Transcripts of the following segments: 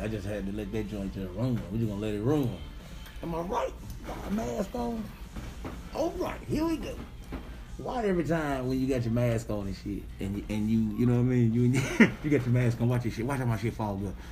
I just had to let that joint just run. We just gonna let it run. Am I right? Got a mask on? All right, here we go. Why every time when you got your mask on and shit, and you know what I mean? You got your mask on, watch your shit. Watch how my shit fall good.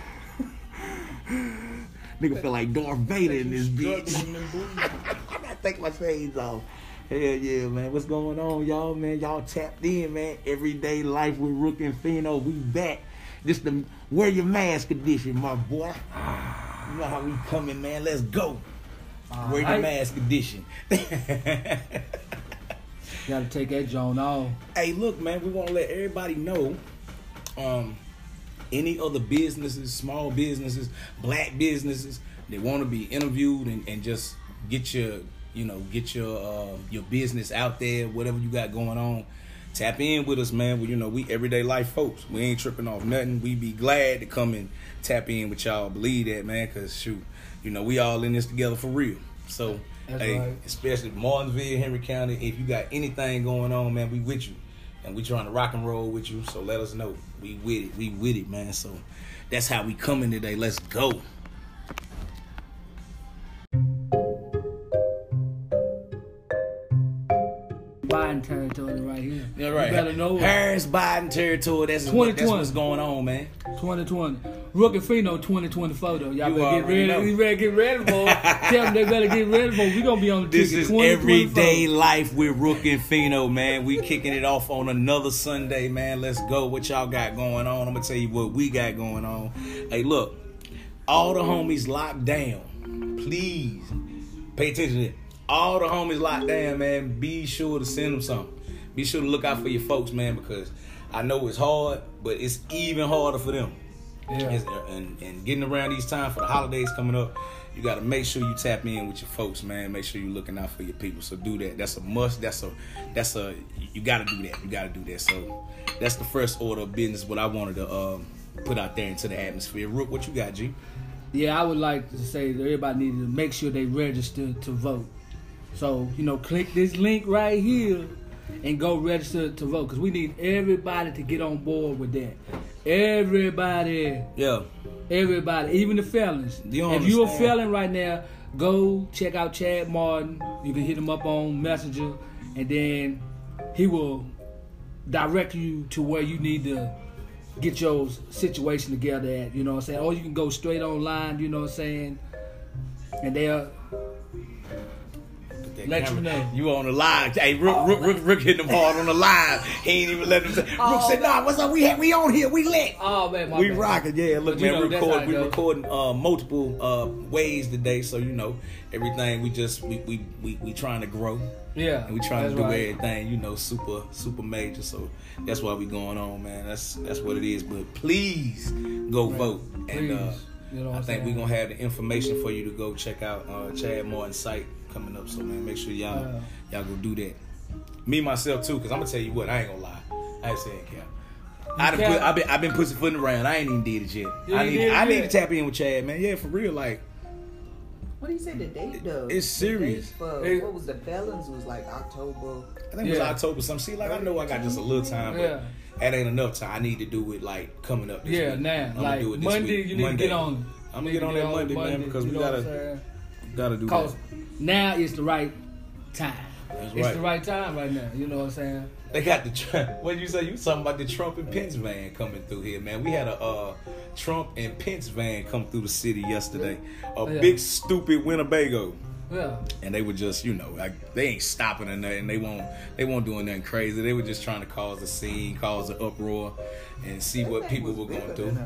Nigga feel like Darth Vader in this bitch. I gotta take my shades off. Hell yeah, man. What's going on, y'all, man? Y'all tapped in, man. Everyday life with Rook and Fino. We back. This the wear your mask edition, my boy. You know how we coming, man. Let's go. Wear your mask edition. Gotta take that joint off. Hey, look, man. We want to let everybody know. Any other businesses, small businesses, black businesses, they want to be interviewed and just get your business out there, whatever you got going on. Tap in with us, man. We everyday life folks. We ain't tripping off nothing. We be glad to come and tap in with y'all. Believe that, man, because shoot, we all in this together for real. So, right. Especially Martinsville, Henry County, if you got anything going on, man, we with you. And we trying to rock and roll with you, so let us know. We with it, man. So that's how we coming today. Let's go. Biden territory right here. Yeah, right. You better know Harris Biden territory. That's what's going on, man. 2020. Rook and Fino 2020 photo. Y'all better get ready. Know. We better get ready for it. Tell them they better get ready for it. We gonna be on the This ticket. is everyday life with Rook and Fino, man. We kicking it off on another Sunday, man. Let's go. What y'all got going on? I'm gonna tell you what we got going on. Hey, look, all the homies locked down. Please pay attention to it. All the homies locked down, man. Be sure to send them something. Be sure to look out for your folks, man, because I know it's hard, but it's even harder for them. Yeah. And getting around these times for the holidays coming up, you got to make sure you tap in with your folks, man. Make sure you're looking out for your people. So do that. That's a must. You got to do that. You got to do that. So that's the first order of business. What I wanted to put out there into the atmosphere. Rook, what you got, G? Yeah, I would like to say that everybody needs to make sure they register to vote. So, click this link right here and go register to vote, because we need everybody to get on board with that. Everybody. Yeah. Everybody, even the felons. If you're a felon right now, go check out Chad Martin. You can hit him up on Messenger, and then he will direct you to where you need to get your situation together at, you know what I'm saying? Or you can go straight online, you know what I'm saying? And they'll let you know. You on the live. Hey, Rook hit them hard on the live. He ain't even let them say. Rook said, nah, what's up? We on here. We lit. Oh, man, we rocking. Yeah, look, man, we recording multiple ways today. So, everything we trying to grow. Yeah. And we trying to do everything, super major. So that's why we going on, man. That's what it is. But please go vote. Please. And I think we're going to have the information for you to go check out Chad Martin's site coming up. So, man, make sure y'all go do that. Me, myself, too, because I'm going to tell you what, I ain't going to lie. I ain't saying cap. I've been pussyfooting around. I ain't even did it yet. I need to tap in with Chad, man. Yeah, for real, like. What do you say the date, though? It's serious. What was the felons? Was like October. I think it was October something. See, like, I know I got just a little time, but that ain't enough time. I need to do it, like, coming up this week. Now. I'm like, do it this Monday, week. you need to get on. I'm going to get on that Monday, man, because we got to do that. Because now is the right time. That's It's the right time right now. You know what I'm saying? They got what did you say? You was talking about the Trump and Pence van coming through here, man. We had a Trump and Pence van come through the city yesterday. Big stupid Winnebago. Yeah. And they were just, they ain't stopping or nothing. They won't doing nothing crazy. They were just trying to cause a scene, cause an uproar, and see what people were going through.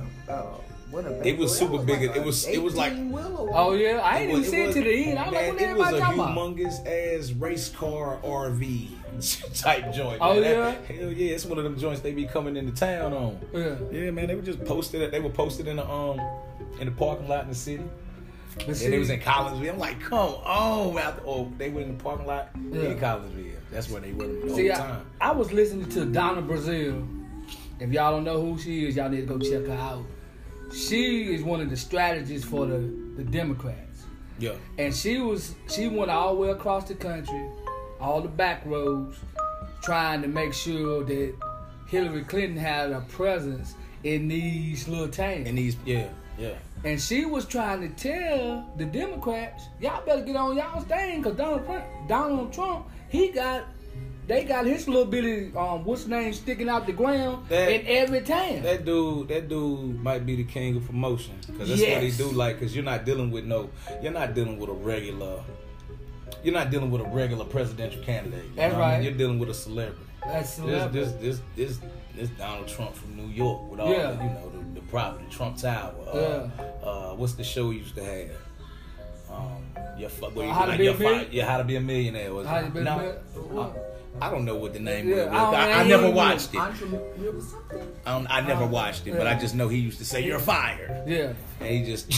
It was super big. It was like. Oh yeah, I ain't even see it to the end. I was like, what it was a humongous ass race car RV type joint. Oh man. yeah, hell yeah, it's one of them joints they be coming into town on. Yeah, man, they were just posted. They were posted in the parking lot in the city. And they was in Collinsville. I'm like, come on, man. Oh, they were in the parking lot in Collinsville. That's where they were the whole time. I was listening to Donna Brazile. If y'all don't know who she is, y'all need to go check her out. She is one of the strategists for the Democrats. Yeah. And she went all the way across the country, all the back roads, trying to make sure that Hillary Clinton had a presence in these little towns. Yeah. And she was trying to tell the Democrats, y'all better get on y'all's thing, because Donald Trump, they got his little bitty, what's the name, sticking out the ground in every town. That dude might be the king of promotion, because that's what he do. Like, because you're not dealing with a regular presidential candidate. That's right. You're dealing with a celebrity. That's celebrity. This Donald Trump from New York with all the property, Trump Tower. What's the show he used to have? How to Be a Millionaire. I don't know what the name was. I never watched it. I never watched it, but I just know he used to say, "You're fired." Yeah. And he just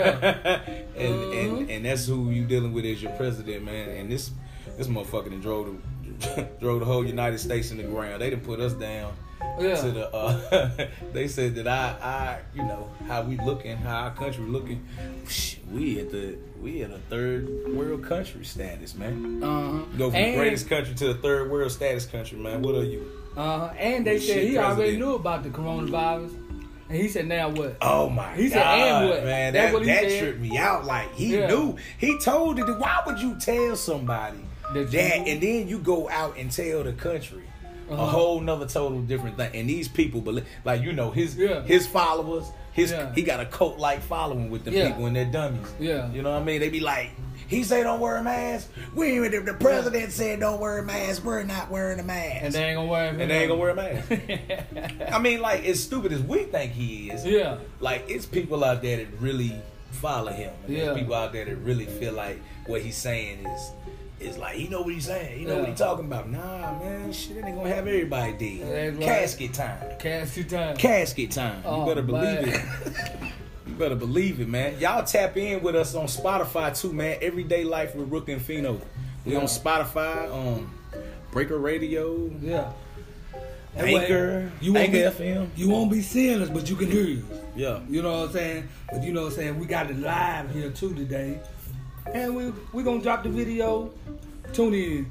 and that's who you dealing with as your president, man. And this motherfucker done drove the whole United States in the ground. They done put us down to the they said that I how we looking, how our country looking, we at a third world country status, man. Go from the greatest country to the third world status country, man. What are you? And they said he already knew about the coronavirus. And he said, now what? Oh my God. He said, and what? Man, that tripped me out. Like, he knew. He told it. Why would you tell somebody that and then you go out and tell the country a whole nother total different thing? And these people believe, like, his followers, he got a cult-like following with the people, and they're dummies. Yeah. You know what I mean? They be like, he say don't wear a mask. The president said don't wear a mask. We're not wearing a mask. And they ain't gonna wear a mask. I mean, like, as stupid as we think he is. Yeah. Like, it's people out there that really follow him. And there's people out there that really feel like what he's saying is like, he know what he's saying. He know what he's talking about. Nah, man, shit, ain't gonna have everybody dead. Casket time. Casket time. You better believe it. You better believe it, man. Y'all tap in with us on Spotify too, man. Everyday Life with Rook and Fino. We on Spotify, on Breaker Radio. Yeah. Anchor FM. You won't be seeing us, but you can hear us. Yeah. You know what I'm saying? But you know what I'm saying? We got it live here too today. And we're going to drop the video. Tune in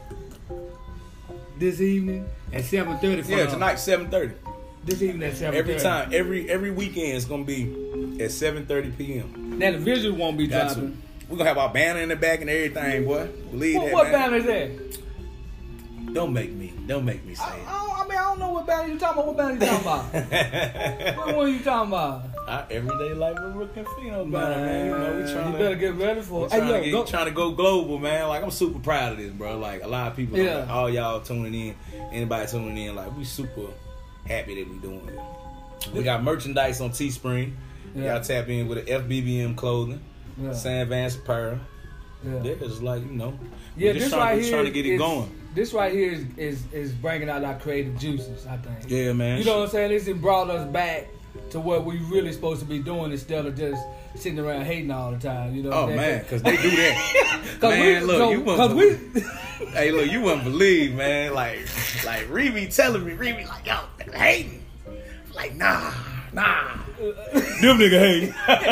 this evening at 7:30. Yeah, tonight, 7:30. This evening at 7:30. Every time. Every weekend it's going to be at 7:30 p.m. Now the visual won't be dropping. We're going to have our banner in the back and everything, boy. Believe that, what man. banner is that? Don't make me say it. I don't know what banner you talking about. What banner you talking about? What one you talking about? Our Everyday Life with Rook and Fino banner, man. You know, you better get ready for it. Trying to go global, man. Like, I'm super proud of this, bro. Like, a lot of people, like, all y'all tuning in, anybody tuning in, like, we super happy that we doing it. We got merchandise on Teespring. Y'all tap in with the FBBM clothing, Sam Vance apparel. Yeah, it's like, this right here trying to get it going. This right here is bringing out our creative juices, I think. Yeah, man. You know what I'm saying? This has brought us back to what we really supposed to be doing instead of just sitting around hating all the time. You know? Oh man, because they do that. Man, hey, look, you wouldn't believe, man. Like Reebie telling me, like, yo, nigga hating. Like, nah. Them nigga hating.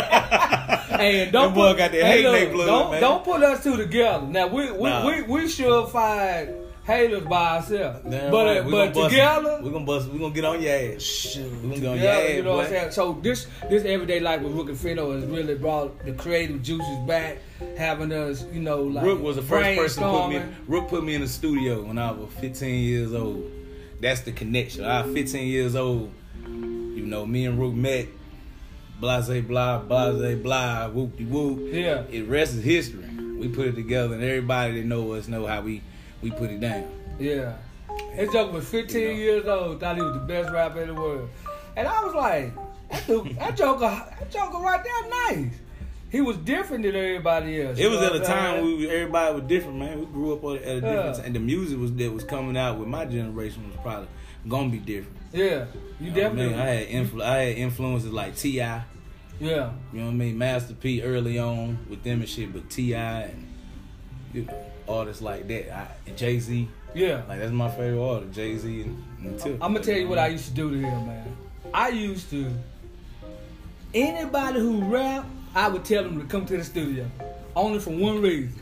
Hey, don't put got that hate in their blood, man. Don't put us two together. Now we should find haters by ourselves. But together, we're gonna get on your ass. Shoot, we're gonna get on your ass. You know what I'm saying? So this Everyday Life with Rook and Fino has really brought the creative juices back, having us, like Rook was the first person Rook put me in the studio when I was 15 years old. That's the connection. I was 15 years old. Me and Rook met. Blase blah, whoop de whoop. Yeah. The rest is history. We put it together, and everybody that know us know how we put it down. Yeah. That joker was 15 years old, thought he was the best rapper in the world. And I was like, that joker right there nice. He was different than everybody else. It was at a time everybody was different, man. We grew up at a different time. And the music that was coming out with my generation was probably gonna be different. Yeah. You definitely. I had influences like T.I. Yeah. You know what I mean? Master P early on with them and shit, but T.I. and artists like that. And Jay-Z. Yeah. Like, that's my favorite artist, Jay-Z and Tip. I'm going to tell you what I used to do to him, man. I used to, anybody who rap, I would tell them to come to the studio. Only for one reason.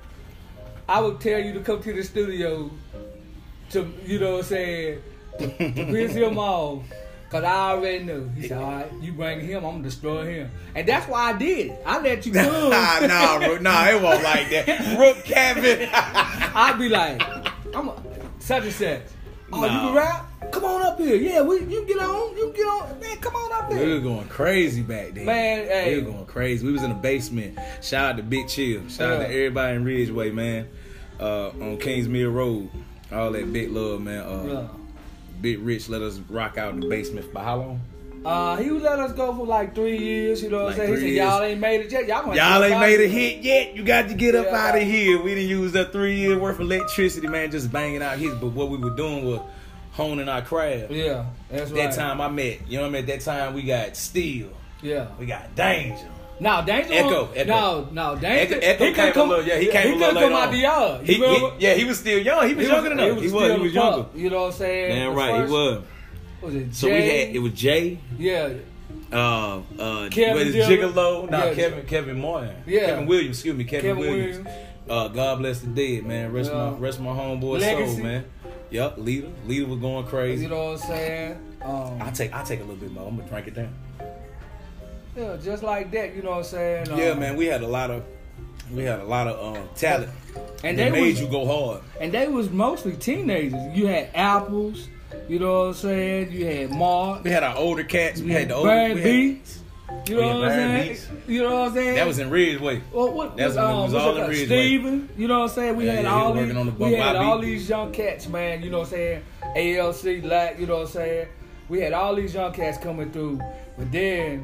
I would tell you to come to the studio to, to piss him off Cause I already knew. He said, all right, you bring him, I'm gonna destroy him. And that's why I did it. I let you come. Nah, it wasn't like that. Rook Kevin. I'd be like, such and such. Oh, you can rap? Come on up here. Yeah, you get on. Man, come on up here. We were going crazy back then. Man, hey. We were going crazy. We was in the basement. Shout out to Big Chill. Shout out to everybody in Ridgeway, man. On Kingsmill Road. All that big love, man. Big Rich let us rock out in the basement for how long? He would let us go for like 3 years, you know what I'm saying? He said, y'all ain't made it yet. Y'all ain't made a hit yet. You got to get up out of here. We done used up 3 years worth of electricity, man, just banging out hits. But what we were doing was honing our craft. Yeah, that's right. That time I met, you know what I mean? That time we got Steel. Yeah. We got Danger. No, Danger. Echo. No, Danger. Echo he came a little, he came a little later out the yard. He was still young. He was younger than us. He was younger. You know what I'm saying? Damn right, he was. Was it Jay? So it was Jay. Yeah. Kevin Gigolo. No, yeah. Kevin Moore. Yeah. Kevin Williams, excuse me, Kevin Williams. God bless the dead, man. Rest my homeboy's soul, man. Yup, Leader was going crazy. You know what I'm saying? I take a little bit more. I'm gonna drink it down. Yeah, just like that, you know what I'm saying? Yeah, man, we had a lot of talent. And they made you go hard. And they was mostly teenagers. You had Apples, you know what I'm saying? You had Mark. We had our older cats. We had the older Barry Beats. You know what I'm saying? You know what I'm saying? That was in Ridgeway. Well, that was all in Ridgeway. Steven, you know what I'm saying? We had all these young cats, man, you know what I'm saying? ALC, Lack, you know what I'm saying? We had all these young cats coming through. But then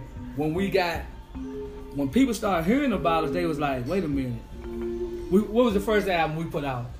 when people started hearing about us, they was like, wait a minute. What was the first album we put out?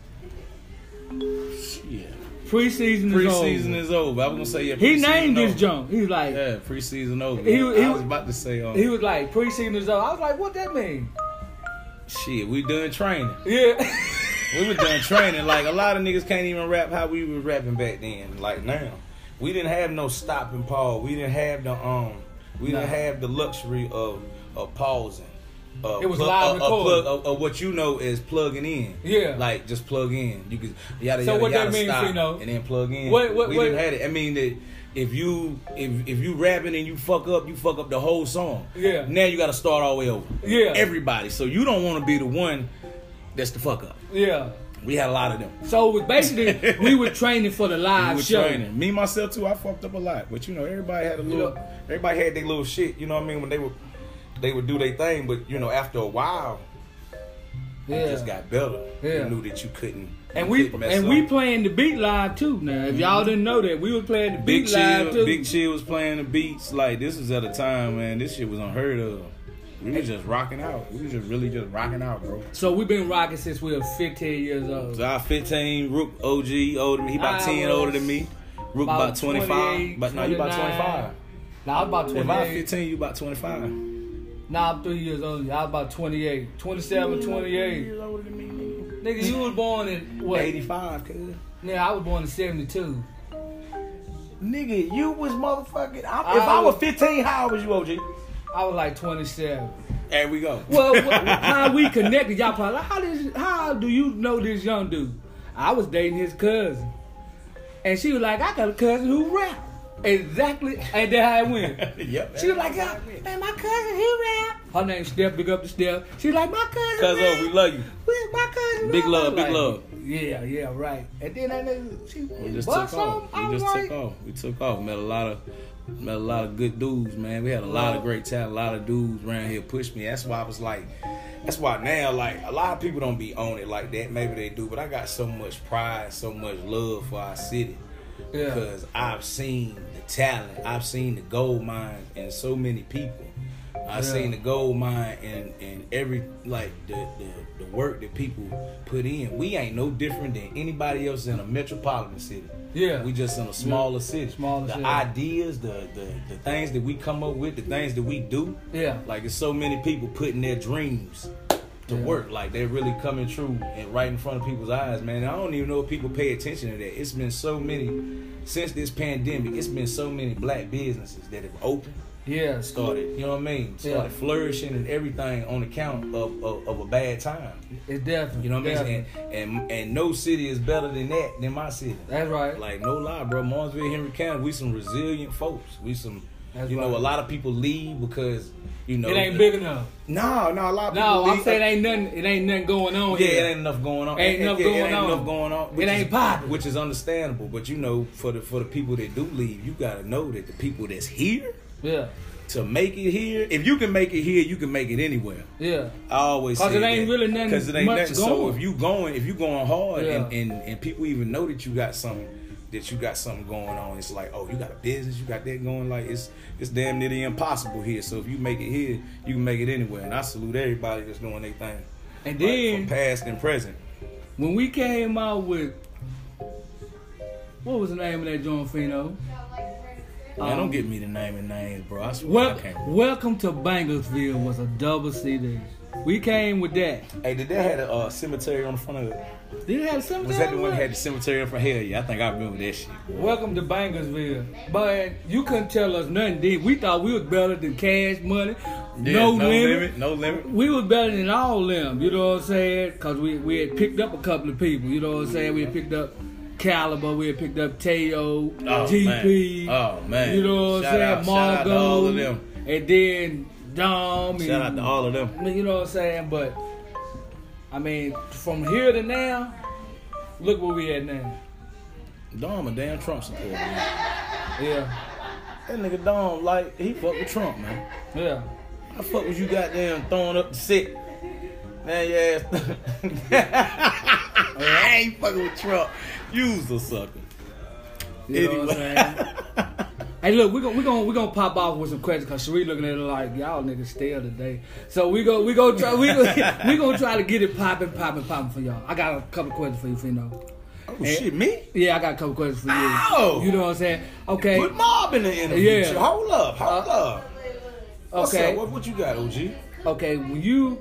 Shit. Preseason is over. I was gonna say he named this junk. He was like, preseason over. I was about to say he was like, preseason is over. I was like, what that mean? Shit, we done training. Yeah. We were done training. Like a lot of niggas can't even rap how we was rapping back then. Like now. We didn't have no stop and pause. We didn't have didn't have the luxury of pausing. It was live recording. Of what you know is plugging in. Yeah. Like just plug in. You could yada so yada what yada that means, stop you know? and then plug in. We didn't have it. I mean that if you rapping and you fuck up the whole song. Yeah. Now you gotta start all the way over. Yeah. Everybody. So you don't wanna be the one that's the fuck up. Yeah. We had a lot of them. So it was basically we were training for the live show. Training. Me myself too, I fucked up a lot. But you know, everybody had everybody had their little shit, you know what I mean, when they would do their thing, but you know, after a while it just got better. You knew that you couldn't. And we playing the beat live too now. If y'all didn't know that, we was playing the beat live too. Big Chill was playing the beats. Like this was at a time, man, this shit was unheard of. We was just rocking out. We was just really just rocking out, bro. So we've been rocking since we were 15 years old. So I 15, Rook OG older than me. He about 10 older than me. Rook about 25. But no, you about 25. Nah, I was about 28. If I'm 15, you about 25. Nah, I'm 3 years older. I was about 28. 27, 28. 3 years older than me, nigga. Nigga, you was born in what? 85, cuz. Nigga, I was born in 72. Nigga, you was motherfucking. If I was 15, how old was you, OG? I was like 27. There we go. Well, how we connected, y'all probably like, how do you know this young dude? I was dating his cousin. And she was like, I got a cousin who rap. Exactly. And that's how it went. Yep. She was like, man, my cousin, he rap. Her name's Steph, big up the Steph. She's like, my cousin rap. We love you. My cousin Big rap. love, big love. Yeah, right. And then that nigga, we just took off. We took off. Met a lot of good dudes, man. We had a lot of great talent. A lot of dudes around here pushed me. That's why I was like, that's why now, like, a lot of people don't be on it like that. Maybe they do, but I got so much pride, so much love for our city. Yeah. Because I've seen the talent. I've seen the gold mine in so many people. I've seen the gold mine in every, like, the work that people put in. We ain't no different than anybody else in a metropolitan city. Yeah. We just in a smaller city. The ideas, the things that we come up with, the things that we do. Yeah. Like, there's so many people putting their dreams to work. Like, they're really coming true and right in front of people's eyes, man. And I don't even know if people pay attention to that. It's been so many, since this pandemic, it's been so many black businesses that have opened. started, you know what I mean? Started flourishing and everything on account of a bad time. It's definitely. You know what I mean? And no city is better than my city. That's right. Like, no lie, bro. Martinsville, Henry County, we some resilient folks. We some, That's you right. know, a lot of people leave because, you know. It ain't big enough. No, a lot of people No, leave. I'm saying it ain't nothing going on Yeah, here. it ain't enough going on. Ain't enough going on. It ain't popping. Which is understandable. But, you know, for the people that do leave, you got to know that the people that's here, Yeah. to make it here, if you can make it here, you can make it anywhere. Yeah. I always say Cause it ain't really nothing. Because it ain't much nothing. going. So if you going hard, Yeah. and people even know that you got something going on, it's like, oh, you got a business, you got that going. Like it's damn near the impossible here. So if you make it here, you can make it anywhere. And I salute everybody that's doing their thing. And like, then from past and present. when we came out with, what was the name of that joint, Fino? Man, don't get me the name and names, bro. I swear I can't. Welcome to Bangersville was a double CD. We came with that. Hey, did that have a cemetery on the front of it? Did it have something? Was that the one that had the cemetery in front? Hell yeah, I think I remember that shit. Welcome to Bangersville. But you couldn't tell us nothing, did we? Thought we was better than Cash Money. Yeah, no limit. No limit. We was better than all them, you know what I'm saying? Because we had picked up a couple of people, you know what I'm saying? We had picked up Caliber, we had picked up Teo, GP. Man. Oh, man. You know what I'm saying? Shout out to all of them. And then Dom. Shout out to all of them. You know what I'm saying? But, I mean, from here to now, look where we at now. Dom a damn Trump supporter, man. Yeah. That nigga Dom, like, he fuck with Trump, man. Yeah. I fuck with you goddamn throwing up the sick. Man, yeah. I ain't fucking with Trump. You's a sucker. You know what I'm saying? Hey, look, we gonna pop off with some questions because Sheree looking at it like y'all niggas stale today. So we gonna try to get it popping for y'all. I got a couple questions for you, Fino. Oh shit, me? Yeah, I got a couple questions for you. Oh, You know what I'm saying? Okay. put Mob in the interview. Yeah. Shit. Hold up. What's Okay. up? What you got, OG? Okay, when you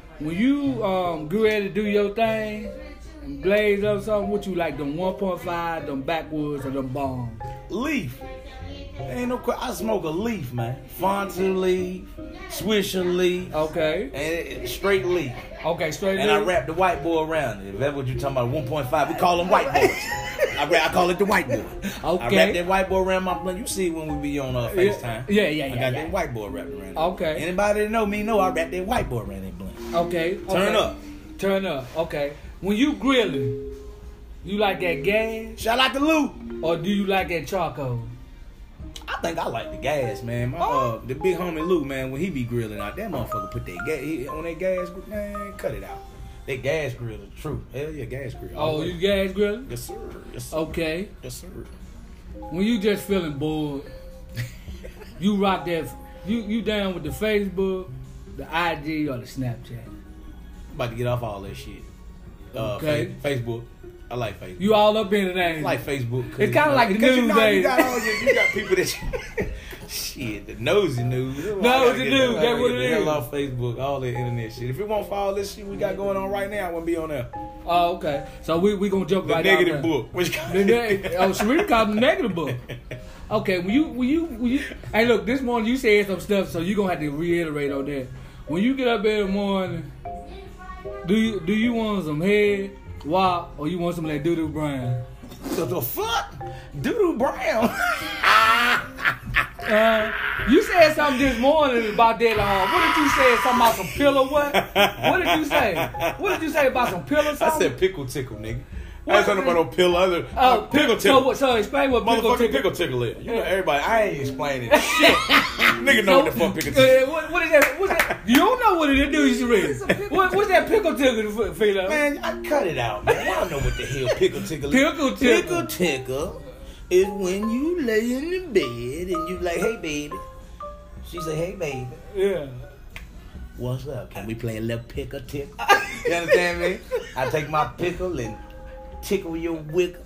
get ready to do your thing and blaze up something, what you like, them 1.5, them backwoods, or them bombs? Leaf. Ain't no I smoke a leaf, man. Fonzie leaf, Swisher leaf, Okay. and straight leaf. Okay, straight And leaf. I wrap the white boy around it. If that's what you're talking about, 1.5, we call them white boys. I call it the white boy. I Okay. wrap that white boy around my blunt. You see when we be on FaceTime. Yeah. I got that white boy wrapped around it. Okay. Anybody that know me know I wrap that white boy around that blunt. Okay. Turn up. Okay. When you grilling, you like that gas Shout out to Lou. or do you like that charcoal? I think I like the gas, man. The big homie Lou, man, when he be grilling out, that motherfucker put that gas on that gas, man, cut it out. That gas grill is true. Hell yeah, gas grill. Oh, you gas grilling? Yes, sir. Yes, sir. Okay. Yes, sir. When you just feeling bored, you rock that. You down with the Facebook, the IG, or the Snapchat? I'm about to get off all that shit. Okay. Facebook. I like Facebook. You all up in it, ain't I you? like Facebook. It's kinda like the because news you days. got people that shit, the nosy news. Nosy news, that's what it is. Hell off Facebook, all that internet shit. If it won't follow this shit we got going on right now, I wouldn't be on there. Oh, okay. So we gonna jump The right negative out there. book. Which Sheree called the negative book. Okay, when you hey look, this morning you said some stuff, so you gonna have to reiterate on that. When you get up in the morning, do you want some head, wop, or you want some of that doo-doo brown? What the fuck? Doodoo Brown. You said something this morning about that. What did you say? Something about some pillow? What? What did you say? What did you say about some pillow? I Something? said pickle tickle, nigga. I ain't talking about no pill. Pickle tickle. So explain what pickle Motherfucking tickle. pickle tickle is. You know everybody. I ain't explaining shit. Nigga know what the fuck pickle tickle. What is that? What's that? You don't know what it is, do you, Sheree? What's that pickle tickle, Philo? Man, I cut it out, man. Y'all know what the hell pickle tickle is. Pickle tickle. Pickle tickle is when you lay in the bed and you like, hey baby. She say, hey baby. Yeah. What's up? Can we play a little pickle tickle? You understand me? I take my pickle and tickle your wiggle.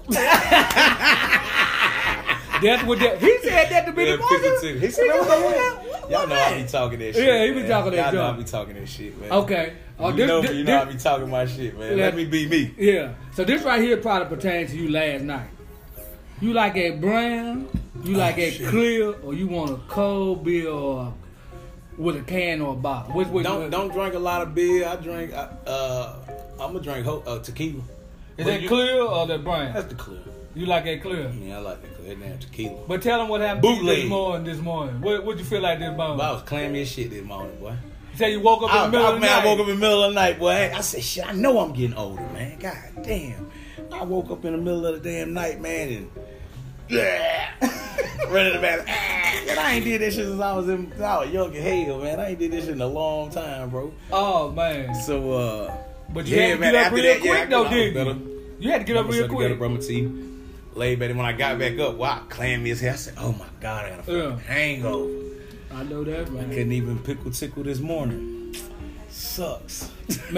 That's what that. He said that to be the pickle tickle. He said that. Y'all know I be talking that shit. Yeah, he be man. talking that Y'all know I junk. be talking that shit, man. Okay. You know I be talking my shit, man. Let me be me. Yeah. So this right here probably pertains to you last night. You like that brown You like it clear, or you want a cold beer, or with a can or a bottle? Which don't drink a lot of beer. I drink. I'm gonna drink tequila. Is that clear or that brown? That's the clear. You like that clear? Yeah, I like that clear. That damn tequila. But tell them what happened to you this morning. What'd you feel like this morning? Well, I was clammy as shit this morning, boy. You say you woke up in the middle of the night? I woke up in the middle of the night, boy. I said, shit, I know I'm getting older, man. God damn. I woke up in the middle of the damn night, man, and running the bathroom. And I ain't did this shit since I was young as hell, man. I ain't did this shit in a long time, bro. Oh, man. So, but you had to get up real quick, though, didn't you? You had to get up real quick. Get up, my tea. Laid back, and when I got back up, wow, clammy as hell. I said, oh my God, I got a fucking hangover. I know that, man. I couldn't even tickle this morning. Sucks.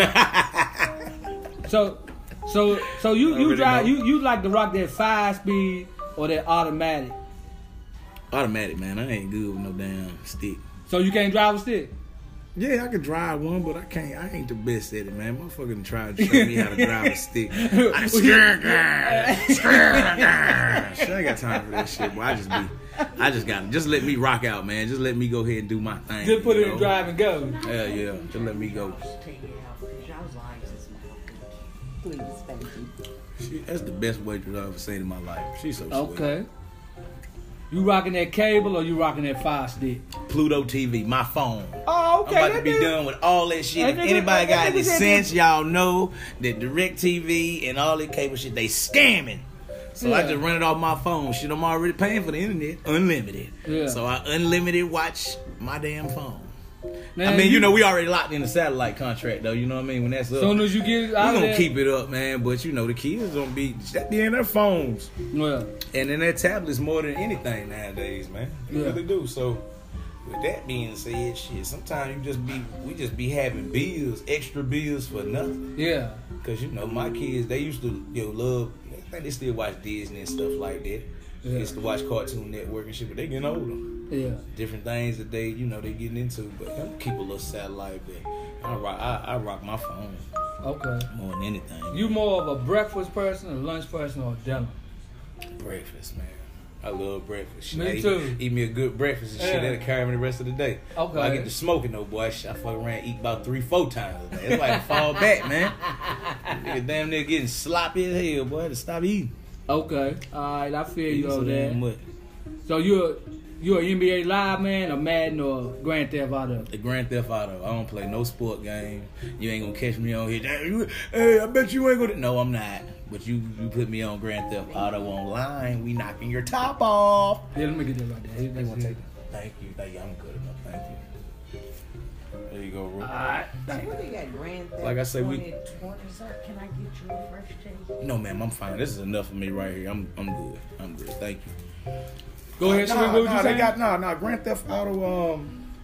So you drive, you like to rock that 5-speed or that automatic? Automatic, man. I ain't good with no damn stick. So you can't drive a stick? Yeah, I could drive one, but I can't. I ain't the best at it, man. Motherfucking try to show me how to drive a stick. Shit, I ain't got time for that shit, boy. I just got it. Just let me rock out, man. Just let me go ahead and do my thing. Just put it in drive and go. Yeah. Just let me go. Please, thank you. That's the best waitress I've ever seen in my life. She's so sweet. Okay. You rocking that cable or you rocking that 5-stick? Pluto TV, my phone. Oh, okay. I'm about to be done with all that shit. If anybody got any sense, y'all know that DirecTV and all that cable shit, they scamming. So I just run it off my phone. Shit, I'm already paying for the internet, unlimited. Yeah. So I unlimited watch my damn phone. Now, I mean, we already locked in the satellite contract, though. You know what I mean? When that's up, as soon as you get it out, we gonna keep it up, man. But the kids don't be in their phones, and in their tablets more than anything nowadays, man. They really do. So, with that being said, shit, sometimes we just be having extra bills for nothing. Yeah. Cause my kids, they used to love. I think they still watch Disney and stuff like that. They used to watch Cartoon Network and shit, but they getting older. Yeah. Different things that they getting into, but I'm keep a little satellite. But I rock my phone. Okay. More than anything. You more of a breakfast person, a lunch person, or dinner? Breakfast, man. I love breakfast. Me too. Eat me a good breakfast and shit. That'll carry me the rest of the day. Okay. When I get to smoking though, boy, I fuck around eat about 3-4 times a day. It's like a fall back, man. Nigga damn near getting sloppy as hell, boy. To stop eating. Okay. Alright, I feel you over there. So you're an NBA Live man or Madden or Grand Theft Auto? The Grand Theft Auto. I don't play no sport game. You ain't gonna catch me on here. Hey, I bet you ain't gonna. No, I'm not. But you put me on Grand Theft Auto online, we knocking your top off. Yeah, let me get that right there. They gonna take it. Thank you. I'm good enough. Thank you. There you go, Ru. Alright. What they got, Grand Theft? Like I said, 20, sir, can I get you a fresh taste? No, ma'am, I'm fine. This is enough for me right here. I'm good. I'm good. Thank you. Go ahead, Grand Theft Auto.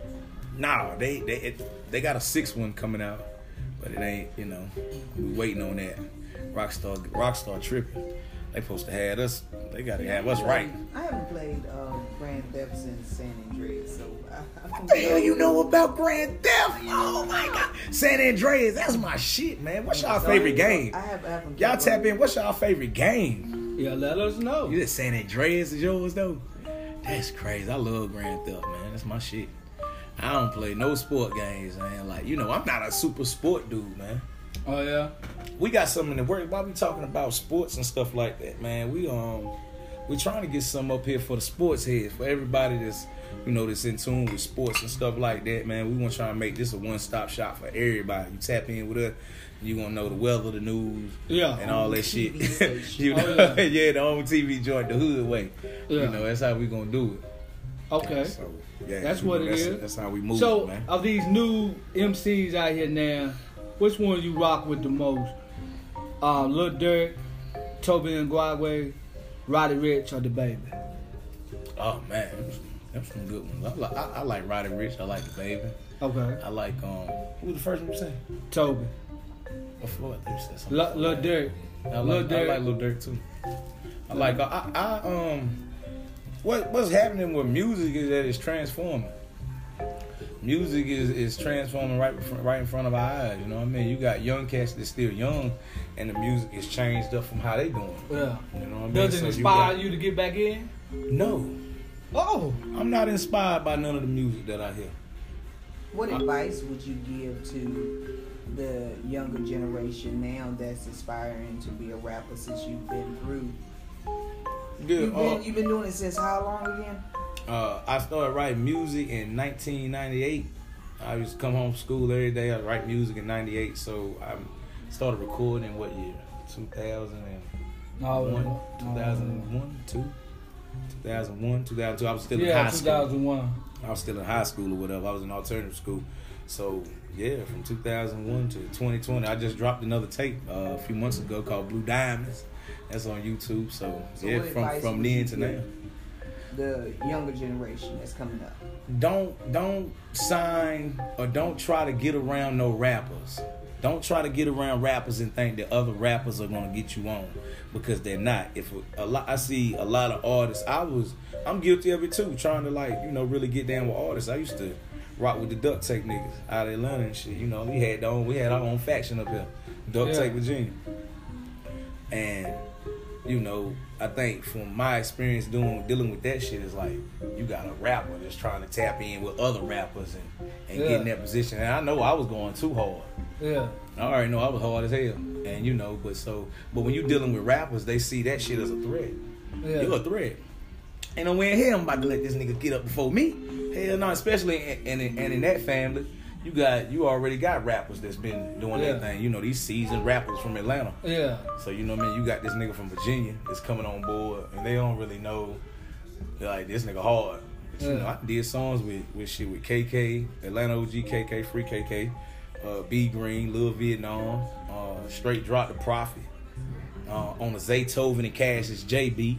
They got a 6th one coming out, but it ain't. We waiting on that. Rockstar tripping. They supposed to have us. They gotta have us right. I haven't played Grand Theft since San Andreas, so what the hell you know about Grand Theft? Oh my God, San Andreas, that's my shit, man. What's y'all favorite game? Y'all tap in. What's y'all favorite game? Yeah, let us know. You said San Andreas is yours though. That's crazy. I love Grand Theft, man. That's my shit. I don't play no sport games, man. Like, I'm not a super sport dude, man. Oh yeah. We got something in the work. While we talking about sports and stuff like that, man, we trying to get some up here for the sports heads, for everybody that's that's in tune with sports and stuff like that, man. We want to try to make this a one-stop shop for everybody. You tap in with us, you gonna know the weather, the news, and all that shit. Yeah, the home TV joint, the hood way. Yeah. That's how we gonna do it. Okay. So yeah, that's what it is. That's how we move. So man. Of these new MCs out here now, which one you rock with the most? Lil Durk, Toby and Guagway, Roddy Ricch, or the Baby? Oh man, that's some good ones. I like Roddy Ricch. I like the Baby. Okay. I like who was the first one you say? Toby. Before I think you said something. Lil Durk. I like Lil Durk too. I like what's happening with music is that it's transforming. Music is transforming right in front of our eyes. You know what I mean? You got young cats that's still young, and the music is changed up from how they doing. Yeah. You know what I mean? Does it inspire you to get back in? No, Oh, I'm not inspired by none of the music that I hear. What advice would you give to the younger generation now that's aspiring to be a rapper since you've been through? Good. You've been doing it since how long again? I started writing music in 1998. I used to come home from school every day. I'd write music in 98. So I started recording in what year? 2001, 2002. I was still in high school. 2001. I was still in high school or whatever. I was in alternative school. So, yeah, from 2001 to 2020, I just dropped another tape a few months ago called Blue Diamonds. That's on YouTube. So yeah, from then to now. The younger generation that's coming up. Don't sign or don't try to get around no rappers. Don't try to get around rappers and think that other rappers are gonna get you on, because they're not. I see a lot of artists. I'm guilty of it too, trying to really get down with artists. I used to rock with the Duct Tape niggas out of Atlanta and shit. We had our own faction up here, Duct Tape Virginia. And I think from my experience dealing with that shit is like, you got a rapper that's trying to tap in with other rappers and get in that position. And I know I was going too hard. Yeah. I already know I was hard as hell. And but when you dealing with rappers, they see that shit as a threat. Yeah. You're a threat. Ain't no way in hell I'm about to let this nigga get up before me. Hell no, especially in that family. You already got rappers that's been doing that thing. These seasoned rappers from Atlanta. Yeah. So you got this nigga from Virginia that's coming on board, and they don't really know, like, this nigga hard. But, I did songs with KK, Atlanta OG KK, Free KK, B Green, Lil Vietnam, straight drop the Prophet, on the Zaytoven and Cassius JB.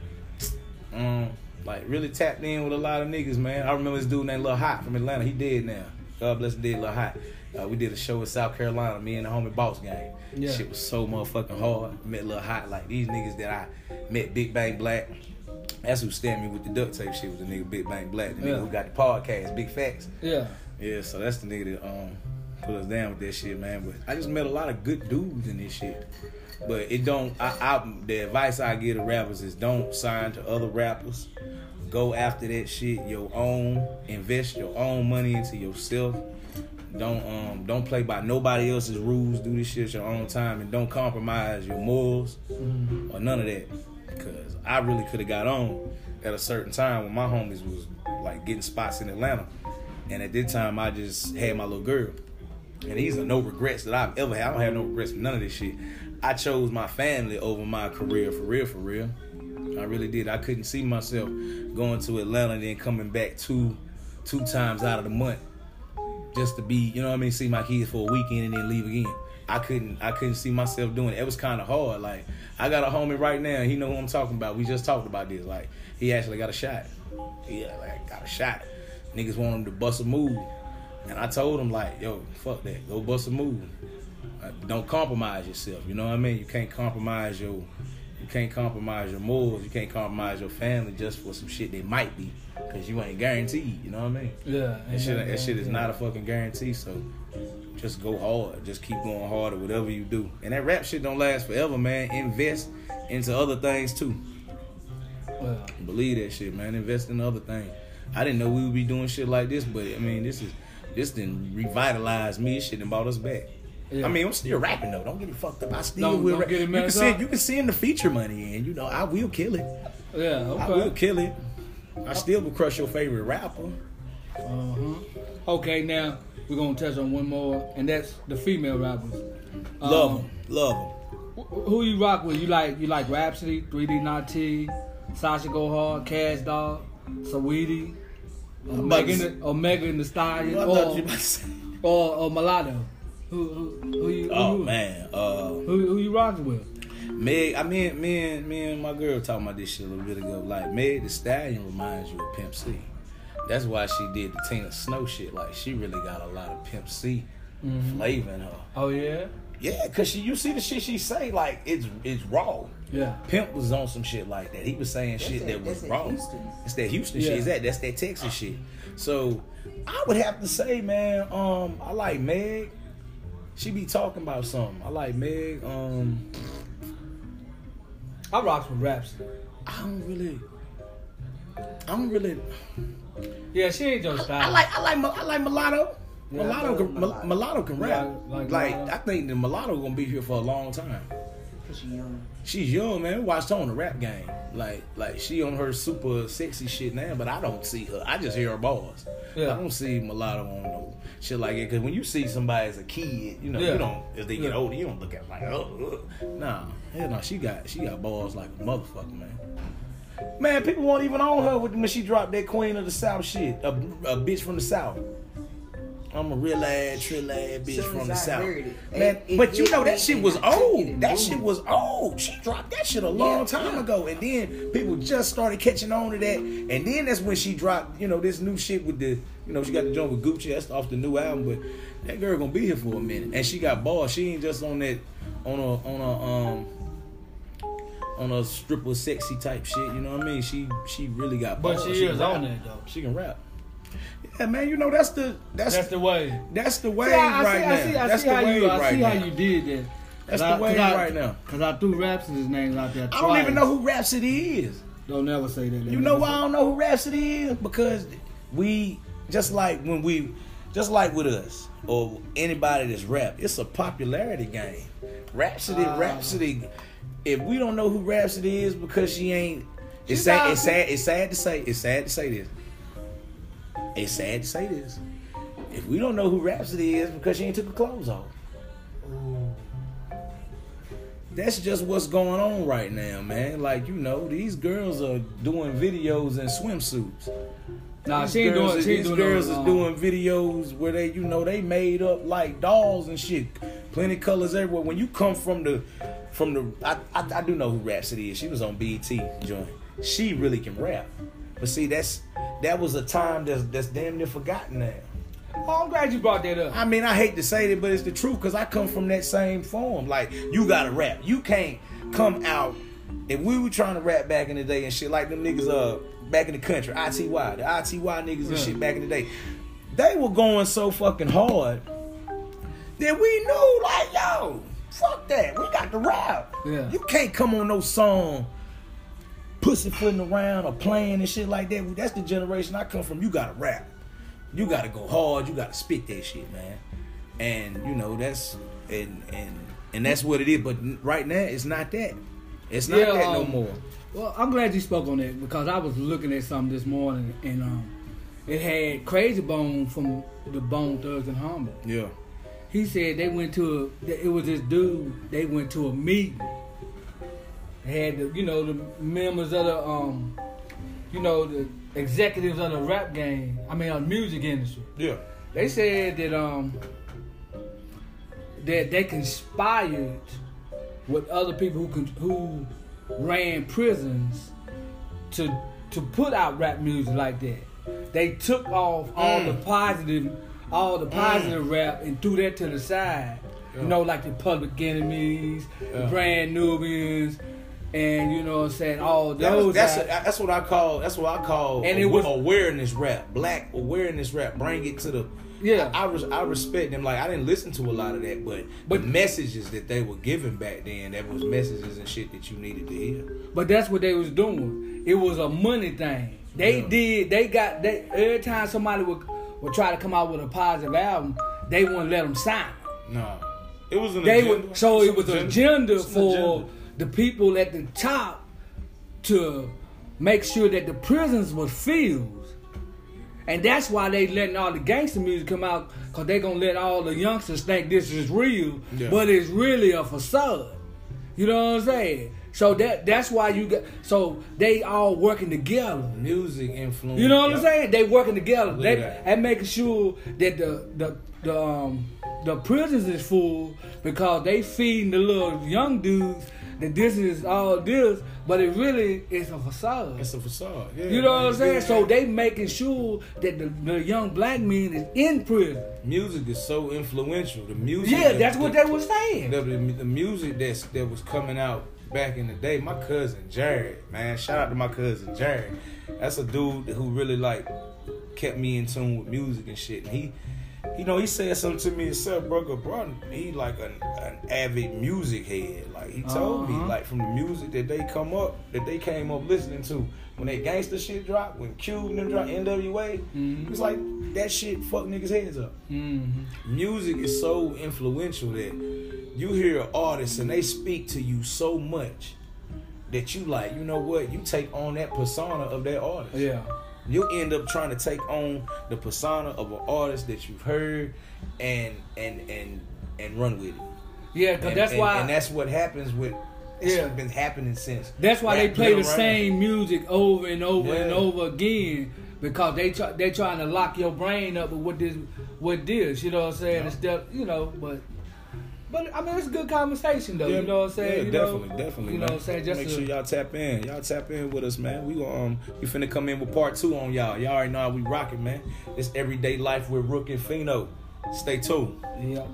Like, really tapped in with a lot of niggas, man. I remember this dude named Lil Hot from Atlanta. He dead now. God bless the dead Lil Hot. We did a show in South Carolina, me and the homie Boss Gang. Yeah. Shit was so motherfucking hard. Met Lil Hot. Like, these niggas that I met, Big Bang Black. That's who stabbed me with the Duct Tape shit, was the nigga Big Bang Black. The nigga who got the podcast, Big Facts. Yeah. Yeah, so that's the nigga that put us down with that shit, man. But I just met a lot of good dudes in this shit. But it don't, the advice I give to rappers is don't sign to other rappers. Go after that shit your own. Invest your own money into yourself. Don't play by nobody else's rules. Do this shit at your own time, and don't compromise your morals or none of that. Because I really could have got on at a certain time when my homies was like getting spots in Atlanta, and at that time I just had my little girl. And these are no regrets that I've ever had. I don't have no regrets for none of this shit. I chose my family over my career, for real. I really did. I couldn't see myself going to Atlanta and then coming back two times out of the month just to be, see my kids for a weekend and then leave again. I couldn't see myself doing it. It was kind of hard. Like, I got a homie right now. He know who I'm talking about. We just talked about this. Like, he actually got a shot. Got a shot. Niggas want him to bust a move. And I told him, like, yo, fuck that. Go bust a move. Don't compromise yourself. You know what I mean? You can't compromise your morals. You can't compromise your family just for some shit that might be, because you ain't guaranteed. You know what I mean? Yeah. That shit is not a fucking guarantee. So just go hard. Just keep going hard at whatever you do. And that rap shit don't last forever, man. Invest into other things too. Well, believe that shit, man. Invest in other things. I didn't know we would be doing shit like this, but I mean, this didn't revitalize me. This shit done brought us back. Yeah. I mean, I'm still rapping though. Don't get it fucked up. I still will. You can send the feature money in. I will kill it. Yeah, okay. I will kill it. I still will crush your favorite rapper. Okay, now we're gonna touch on one more, and that's the female rappers. Love them. Who you rock with? You like Rhapsody, 3D Na'Tee, Sasha Go Hard, Cash Dog, Saweetie, Megan Thee Stallion, or Mulatto. Who you rocking with? Meg, me and my girl talking about this shit a little bit ago. Like, Meg Thee Stallion reminds you of Pimp C. That's why she did the Tina Snow shit. Like, she really got a lot of Pimp C flavor in her. Oh yeah? Yeah, cause you see the shit she say, like, it's raw. Yeah. Pimp was on some shit like that. He was saying shit that was raw. It's that Houston shit. That's that Texas shit. So I would have to say, man, I like Meg. She be talking about something. I like Meg. I rock with Rhapsody. I don't really. I'm really. Yeah, she ain't your style. I like Mulatto. Yeah, Mulatto can rap. Like I think the Mulatto gonna be here for a long time. Cause she young. She's young, man. We watched her on the rap game. Like she on her super sexy shit now, but I don't see her. I just hear her bars. Yeah. I don't see Mulatto on no shit like it. Cause when you see somebody as a kid, you know, you don't. If they get older, you don't look at them like, nah, hell no. She got bars like a motherfucker, man. Man, people weren't even on her when she dropped that Queen of the South shit. A bitch from the South. I'm a real ass, trill ass bitch from the South. Man, but you know that shit was old. That shit was old. She dropped that shit a long time ago. And then people just started catching on to that. And then that's when she dropped, you know, this new shit with the, you know, she got the joint with Gucci. That's off the new album. But that girl gonna be here for a minute. And she got bars. She ain't just on that, on a stripper sexy type shit. You know what I mean? She really got bars. But she is on that though. She can rap. Yeah, man, you know that's the way. That's the way right now. I see how you did that. That's the way right now. Cause I threw Rhapsody's name out there. I don't even know who Rhapsody is. Don't never say that. You know why I don't know who Rhapsody is? Because we just like with us or anybody that's rap, it's a popularity game. Rhapsody. If we don't know who Rhapsody is because she ain't, it's sad to say this. It's sad to say this. If we don't know who Rhapsody is because she ain't took her clothes off. That's just what's going on right now, man. Like, you know, these girls are doing videos in swimsuits. Nah, These girls is doing videos where they, you know, they made up like dolls and shit. Plenty colors everywhere. When you come from the I do know who Rhapsody is. She was on BET joint. She really can rap. But see, that was a time that's damn near forgotten now. Oh, I'm glad you brought that up. I mean, I hate to say it, but it's the truth because I come from that same form. Like, you gotta rap. You can't come out. If we were trying to rap back in the day and shit, like them niggas back in the country, ITY, the ITY niggas and shit back in the day, they were going so fucking hard that we knew, like, yo, fuck that. We got to rap. Yeah. You can't come on no song pussyfooting around or playing and shit like that. That's the generation I come from. You gotta rap. You gotta go hard. You gotta spit that shit, man. And you know that's and that's what it is. But right now it's not that. It's not that no more. Well, I'm glad you spoke on that because I was looking at something this morning and it had Crazy Bone from the Bone Thugs and Harmony. Yeah. He said they went to it was this dude. They went to a meeting. They had the members of the the executives of the rap game. I mean, of the music industry. Yeah. They said that that they conspired with other people who ran prisons to put out rap music like that. They took off all the positive rap and threw that to the side. Yeah. You know, like the Public Enemies, the Brand Nubians. And you know what I'm saying, all those. That's what I call. And it was awareness rap, black awareness rap. Bring it to the. Yeah, I respect them. Like I didn't listen to a lot of that, but the messages that they were giving back then, that was messages and shit that you needed to hear. But that's what they was doing. It was a money thing. Every time somebody would try to come out with a positive album, they wouldn't let them sign. No, it was an agenda. So it was an agenda for the people at the top to make sure that the prisons was filled. And that's why they letting all the gangster music come out, because they going to let all the youngsters think this is real, but it's really a facade. You know what I'm saying? So that's why so they all working together. Music influence. You know what I'm saying? They working together. They making sure that the prisons is full because they feeding the little young dudes that this is all this, but it really is a facade. It's a facade. Yeah, you know what I'm saying? So they making sure that the young black men is in prison. Music is so influential. The music. Yeah, that's what they were saying. The music that was coming out back in the day. My cousin Jared, man, shout out to my cousin Jared. That's a dude who really like kept me in tune with music and shit. And You know, he said something to me himself, bro. He like an avid music head. Like he told me, like from the music that they came up listening to when that gangster shit dropped, when Cube and them dropped, NWA. It was like that shit fucked niggas' heads up. Music is so influential that you hear artists and they speak to you so much that you like, you know what? You take on that persona of that artist. Yeah. You'll end up trying to take on the persona of an artist that you've heard and run with it. Yeah, because that's why. And that's what happens with. It's been happening since. That's why they play the same music over and over and over again, because they trying to lock your brain up with what this. You know what I'm saying? Instead, you know, but I mean, it's a good conversation though. Yeah, you know what I'm saying? Yeah, definitely. You know what I'm saying? Just make sure y'all tap in. Y'all tap in with us, man. We finna come in with part 2 on y'all. Y'all already know how we rocking, man. It's Everyday Life with Rook and Fino. Stay tuned. Yeah.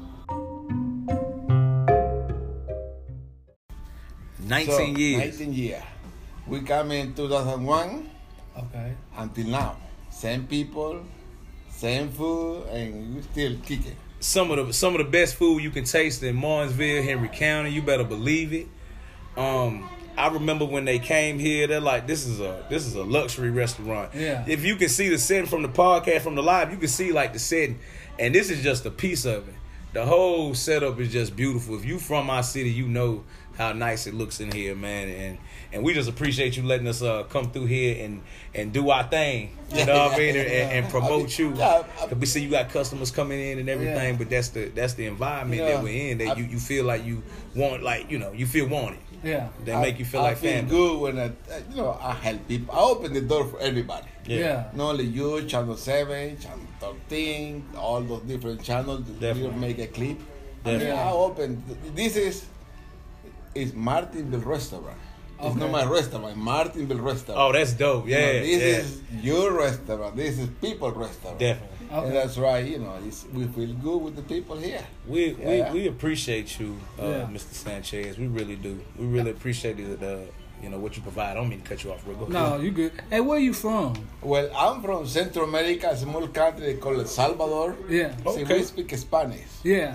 19 years. 19 years. We come in 2001. Okay. Until now, same people, same food, and we still kicking. Some of the best food you can taste in Martinsville, Henry County. You better believe it. I remember when they came here, they're like, this is a luxury restaurant. Yeah. If you can see the setting from the podcast, from the live, you can see like the setting, and this is just a piece of it. The whole setup is just beautiful. If you from our city, you know how nice it looks in here, man. And we just appreciate you letting us come through here and do our thing. You know what I mean? And promote you. We see you got customers coming in and everything, but that's the environment that we're in. That you feel like you want, like, you know, you feel wanted. Yeah. They make you feel like family. I feel good when I help people. I open the door for everybody. Yeah. Not only you, Channel 7, Channel 13, all those different channels. Definitely. We make a clip. Definitely. I open. This is Martinville Restaurant. It's not my restaurant, Martinville Restaurant. Oh, that's dope. Yeah. This is your restaurant. This is people restaurant. Definitely. Okay. And that's right. You know, we feel good with the people here. We appreciate you, Mr. Sanchez. We really do. We really appreciate the what you provide. I don't mean to cut you off, Rick. No, you good. Hey, where you from? Well, I'm from Central America, a small country called El Salvador. Yeah. Okay. So we speak Spanish. Yeah.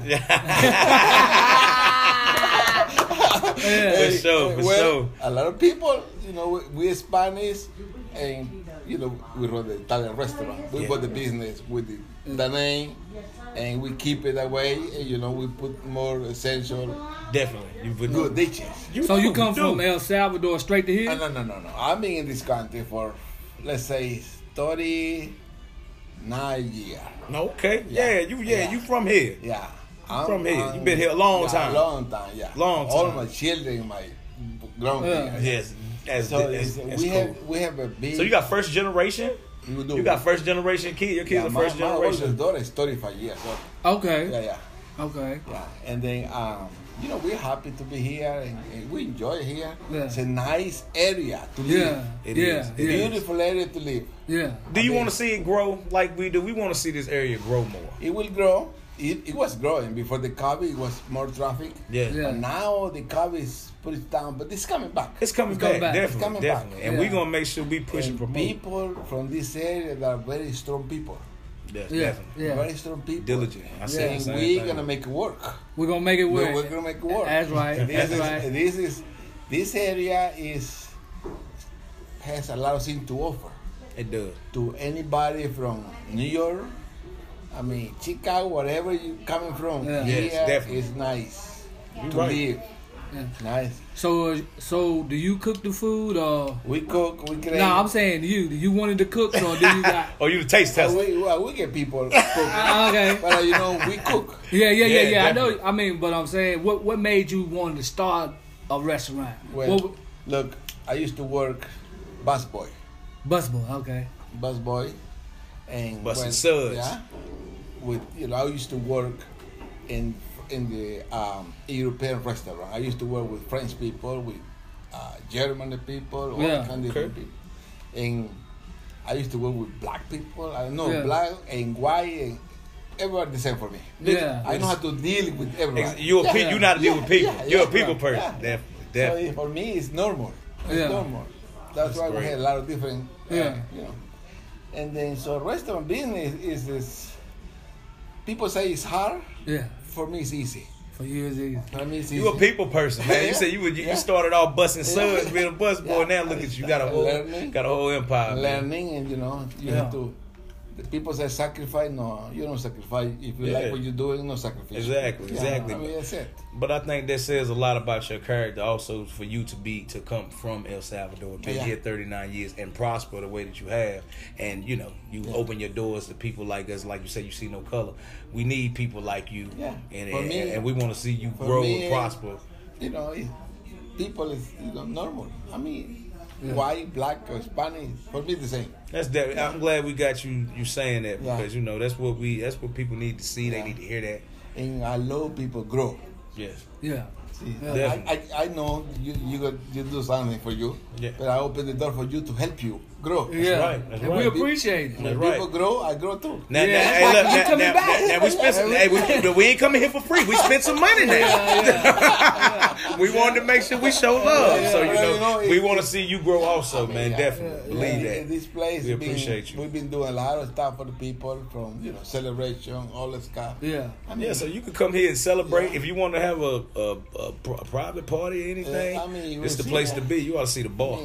For sure. A lot of people, we Spanish, and we run the Italian restaurant. We bought the business with the name, and we keep it that way. And, we put more essential. Definitely, you put good dishes. So you come from El Salvador straight to here? No. I've been in this country for, let's say, 39 years. Okay. You from here. Yeah. I'm from here. You've been here a long time. Long time, yeah. Long time. All my children, my grandkids. Yes. We have a big. So you got first generation? We do. You got first generation kids? Your kids are first generation? My oldest daughter is 35 years old. Okay. Yeah. Okay. Yeah. And then, we're happy to be here and we enjoy here. Yeah. It's a nice area to live. It is. A beautiful area to live. Yeah. Do you want to see it grow like we do? We want to see this area grow more. It will grow. It was growing before the COVID. It was more traffic. Yeah. But now the COVID is put it down, but it's coming back. It's coming back. Definitely. And we're gonna make sure we push and promote. People from this area that are very strong people. Yes, definitely. Yeah. Very strong people. Diligent. I say the same we're thing. gonna make it work. We're gonna make it work. We're gonna make it work. That's right. This area has a lot of things to offer. It does. To anybody from New York, Chicago, wherever you coming from, here is nice to live. Yeah. Nice. So do you cook the food or we cook? We clean. No, I'm saying do you wanted to cook or do you got? Oh, you the taste tester? We get people cook. Okay. But we cook. Yeah. I know. But I'm saying, what made you want to start a restaurant? Well, look, I used to work busboy. Busboy, okay. Busboy, and busting suds. Yeah. With I used to work in the European restaurant. I used to work with French people, with German people, all kind of people, and I used to work with black people. I know black and white, and everybody the same for me. Yeah, I know how to deal with everybody. You know how to deal with people. You're a people person. Definitely. So for me, it's normal. It's normal. That's why we had a lot of different, And then, so restaurant business is people say it's hard. Yeah. For me, it's easy. For you, it's easy. For me, it's easy. You a people person, man. You said you started off busting suds, being a bus boy. Now look at you, got a whole empire. Learning, and you have to. The people say sacrifice. No, you don't sacrifice. If you like what you're doing, no sacrifice. Exactly. I mean, that's it. But I think that says a lot about your character, also for you to come from El Salvador, be here 39 years, and prosper the way that you have, and you open your doors to people like us. Like you say, you see no color. We need people like you, and we want to see you grow and prosper. People is normal. I mean. White, black, or Spanish, for me the same. I'm glad we got you saying that because that's what people need to see. They need to hear that. And I love people grow. Yes. Yeah. See, I know you do something for you, but I open the door for you to help you grow. That's right. That's right. We appreciate it. When people grow, I grow too. Now we spent some. We ain't coming here for free. We spent some money now. We wanted to make sure we show love, so we want to see you grow also, man. Definitely believe that. In this place, we appreciate you. We've been doing a lot of stuff for the people, from celebration, all that stuff. Yeah. So you could come here and celebrate if you want to have a private party or anything. It's the place to be. You ought to see the bar.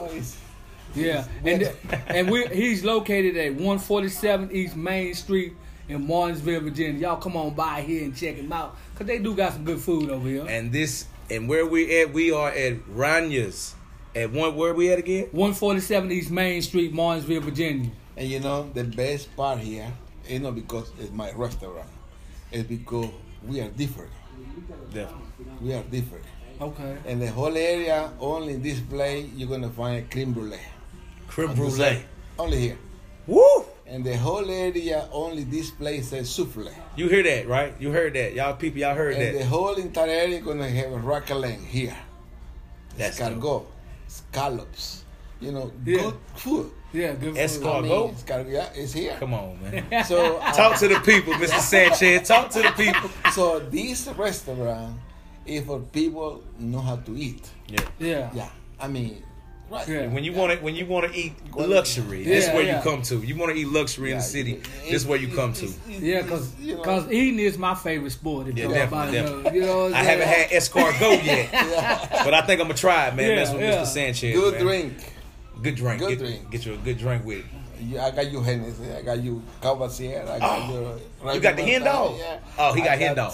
Yeah, and he's located at 147 East Main Street in Martinsville, Virginia. Y'all come on by here and check him out, because they do got some good food over here. And where we are at Ranya's. Where we at again? 147 East Main Street, Martinsville, Virginia. And the best part here is not because it's my restaurant. It's because we are different. Definitely. We are different. Okay. And the whole area, only in this place, you're going to find creme brulee. Creme brulee. Only here. Woo! And the whole area, only this place says souffle. You hear that, right? You heard that. Y'all heard that. And the whole entire area going to have a raclette here. That's escargot, scallops. Good food. Yeah, good food. Escargot? It's here. Come on, man. So talk to the people, Mr. Sanchez. Talk to the people. So this restaurant is for people know how to eat. Yeah. I mean, right. Yeah. When you want to eat luxury, this is where you come to. You want to eat luxury in the city, this is where you come to. Yeah, because eating is my favorite sport. Definitely. I haven't had escargot yet, but I think I'm gonna try it, man. That's what Mr. Sanchez. Good man. drink. Good drink. Good drink. Get you a good drink with it. I got you Hennessy. I got you Cavassier. I got you got the hen dog. Yeah. Oh, he got hen dog.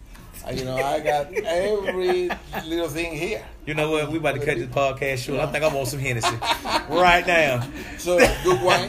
I got every little thing here. You know what? We about to cut this podcast short. I think I want some Hennessy right now. So good wine.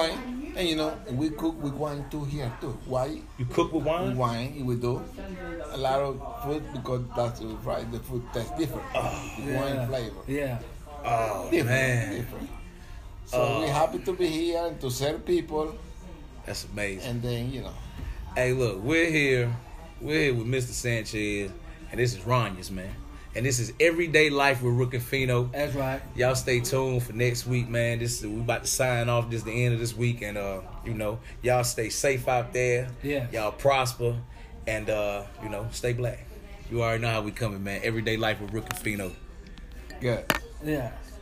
And we cook with wine too here too. Why? You cook with wine? Wine, we do a lot of food because that's right. The food tastes different. Wine flavor. Yeah. Oh different. So we're happy to be here and to serve people. That's amazing. And then Hey, look, we're here with Mr. Sanchez, and this is Ranya's, man. And this is Everyday Life with Rook and Fino. That's right. Y'all stay tuned for next week, man. We about to sign off. This is the end of this week, and y'all stay safe out there. Yeah. Y'all prosper, and stay black. You already know how we coming, man. Everyday Life with Rook and Fino. Good. Yeah.